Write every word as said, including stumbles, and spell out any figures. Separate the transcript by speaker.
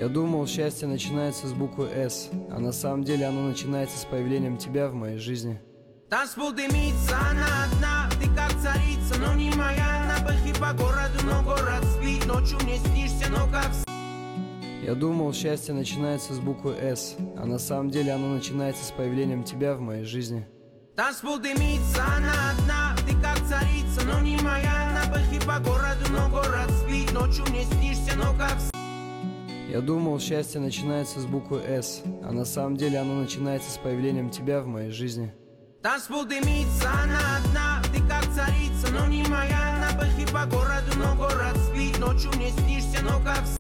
Speaker 1: Я думал, счастье начинается с буквы «С», а на самом деле оно начинается с появлением тебя в моей жизни.
Speaker 2: Танцпол дымится, она одна, ты как царица, но не моя. На бэхе по городу, но город спит, ночью мне снишься, но как с...
Speaker 1: Я думал, счастье начинается с буквы «С», а на самом деле оно начинается с появлением тебя в моей жизни.
Speaker 2: Танцпол дымится, она одна, ты как царица, но не моя. На бэхе по городу, но город спит, ночью мне снишься, но как с...
Speaker 1: Я думал, счастье начинается с буквы «С», а на самом деле оно начинается с появлением тебя в моей жизни.
Speaker 2: Танцпол дымится, она одна, ты как царица, но не моя. На бэхе по городу, но город спит, ночью мне снишься, но как с...